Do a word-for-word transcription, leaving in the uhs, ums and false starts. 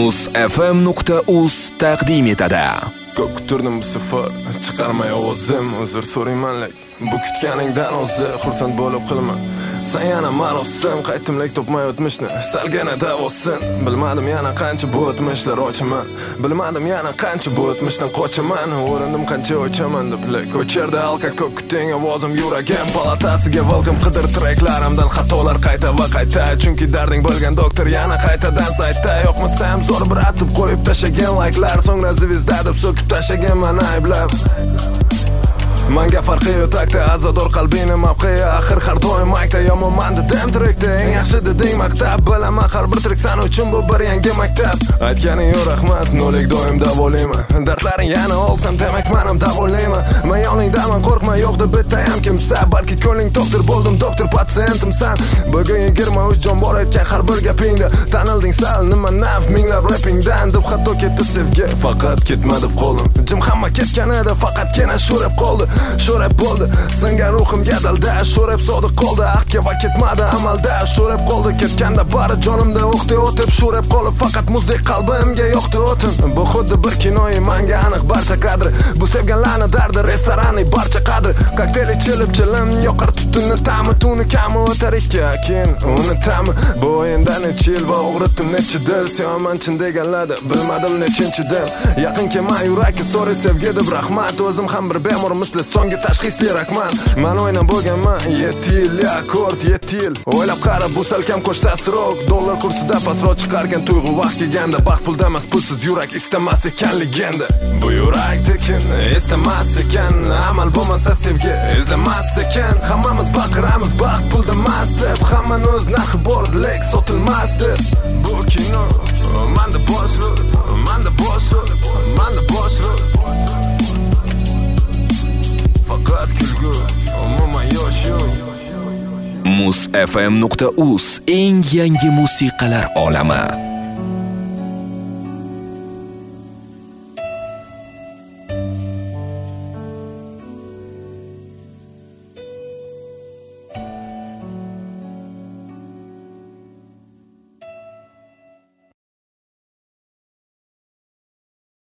muz f m nuqta uz taqdim etadi. Ko'p kutirdim bu safar, chiqarmay ovozim, uzr so'rayman lek. Bu kutganingdan o'zi xursand bo'lib qilma. Sen yana marosim, qaytimlik topmay o'tmishni, salgina davosin. Bilmadim yana qancha bu o'tmishlar ochaman. Bilmadim yana qancha bu o'tmishdan qochaman. O'rindim qancha o'chaman deb lek. O'cherda halqa ko'p kuting, ovozim yuragim palatasiga volqim qidir treklarimdan xatolar qayta va qayta. Chunki darding bo'lgan doktor yana qaytadan saytda. Yo'qmasam zo'r bir atib qo'yib tashagan like'lar, so'ngra zvezda deb so'kib tashagan meni ayblab. Manga farqi yo'q takda, azador qalbini mavqei axir har doim makta. Yomonman dedim trekda, eng yaxshi deding maktab. Bilaman har bir trek san uchun bu bir yangi maktab. Aytganing yo'q rahmat, nolik doim davolayman. Dardlaring yana olsam demak men ham davolayman. Men yoningdaman, qo'rqma, yo'q deb bitta ham kimsa. Balki ko'ngling doktor bo'ldim, doktor patsientimsan. Bugun yigirma uch jon bor aytgan har bir gapingda tanilding sal nima naf minglab rappingdan deb hatto ketdi sevgi. Faqat ketma deb qoldim. Jim hamma ketgan edi, faqatgina shu rap qoldi. Shu rap bo'ldi, singan ruhimga dalda. Shu rap sodiq qoldi, ahdga va ketmadi amalda. Shu rap qoldi, ketganda bari jonimda o'qdi o'tib. Shu rap qolib, faqat muzdek qalbimga yoqdi o'tin. Bu xuddi bir kinoyi, menga aniq barcha kadri. Bu sevganlarni dardi, restoranning barcha qadri. Kokteyl ichilib chilim, yoqar tutunni ta'mi. Tuni kami o'tar ikki akin, uni ta'mi. Bu o'yinda necha yil va o'g'ritdim necha dil. Sevaman chin deganlardi, bilmadim nechinchi dil. Yaqin kelmay yurakka so'ray sevgi deb rahmat. O'zim ham bir bemor misli so'nggi tashxis kerakman. Men o'ynab bo'lganman yetti yil, akkord yetti yil. O'ylab qarab bu salkam qo'shtasroq. Dollar kursida pastroq chiqargan tuyg'u vaqt kelganda. Baxt pulda emas, pulsiz yurak istamas ekan legenda. Bu yurak tekin istamas ekan, amal bo'lmasa sevgi izlamas ekan. Hammamiz baqiramiz baxt pulda emas deb, hammaning o'z narxi bor, lek sotilmas deb. Bu kino menda bosh rol, menda bosh rol, menda bosh rol. Faqat kulgu, umuman yosh yo'q. muz f m nuqta uz eng yangi musiqalar olami.